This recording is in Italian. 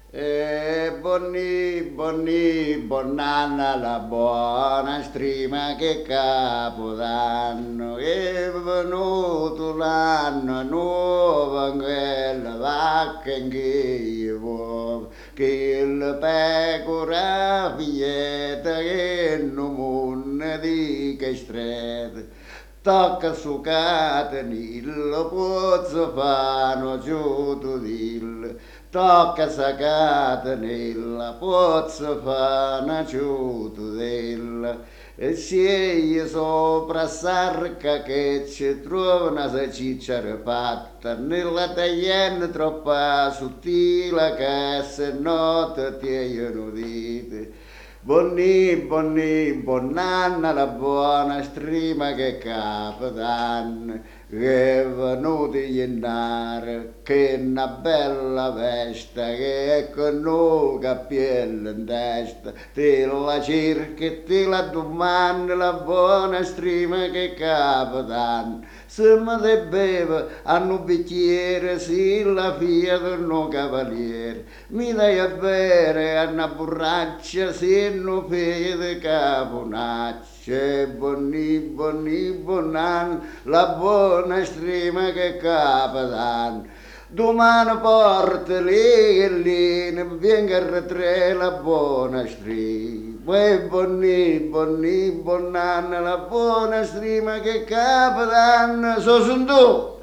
Buonanna la buona strima che capodanno, è venuto l'anno nuovo, quella vacca in che vuole, che il pecora figlietta che non munne di che strette. Tocca su catenillo, pozzo fano giù tu dillo. Tocca sa catenilla, pozzo fano giù tu dillo. E sceglie sopra sarca che ci trova una salsiccia rifatta, nella taglienda troppa sottile che se no te tiene udite. Buonanna la buona strima che capodanno, che è venuto iennare, che è una bella festa, che è con noi cappiello in testa, te la cerca e te la domanda la buona strima che capodanno. Se mi te beve hanno un bicchiere, sì la figlia del no cavaliere, mi dai a bere a una burraccia, se non fede caponaccia, buonanno, la buona strima che capodanno. Domani porta lì e lì, ne venga a ritre la buona strima. Poi buonanno, la buona strima che capodanno, so son tu.